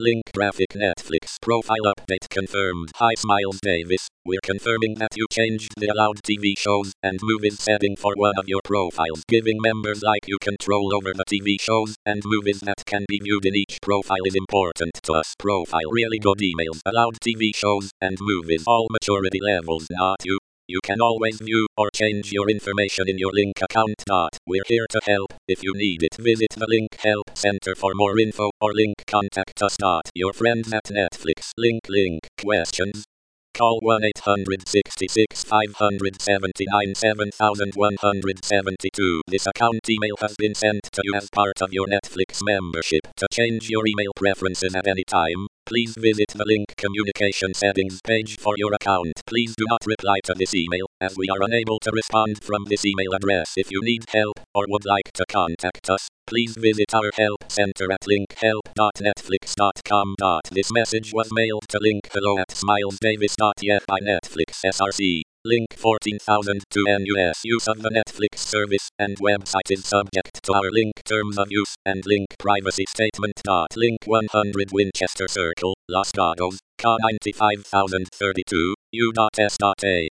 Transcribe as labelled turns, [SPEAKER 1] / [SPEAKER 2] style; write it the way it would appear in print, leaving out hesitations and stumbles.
[SPEAKER 1] Link graphic Netflix profile update confirmed. Hi Smiles Davis, we're confirming that you changed the allowed TV shows and movies setting for one of your profiles. Giving members like you control over the TV shows and movies that can be viewed in each profile is important to us. Profile really good emails. Allowed TV shows and movies. All maturity levels, not you. You can always view or change your information in your Link account. We're here to help. If you need it, visit the Link Help Center for more info or Link contact us. Your friends at Netflix. Link questions? Call 1-866-579-7172. This account email has been sent to you as part of your Netflix membership. To change your email preferences at any time, please visit the Link communication settings page for your account. Please do not reply to this email, as we are unable to respond from this email address. If you need help or would like to contact us, please visit our help center at linkhelp.netflix.com. This message was mailed to Link hello@smilesdavis.net by Netflix SRC. Link 14,002 NUS. Use of the Netflix service and website is subject to our Link terms of use and Link privacy statement. Link 100 Winchester Circle, Los Gatos, Ca 95032, U.S.A.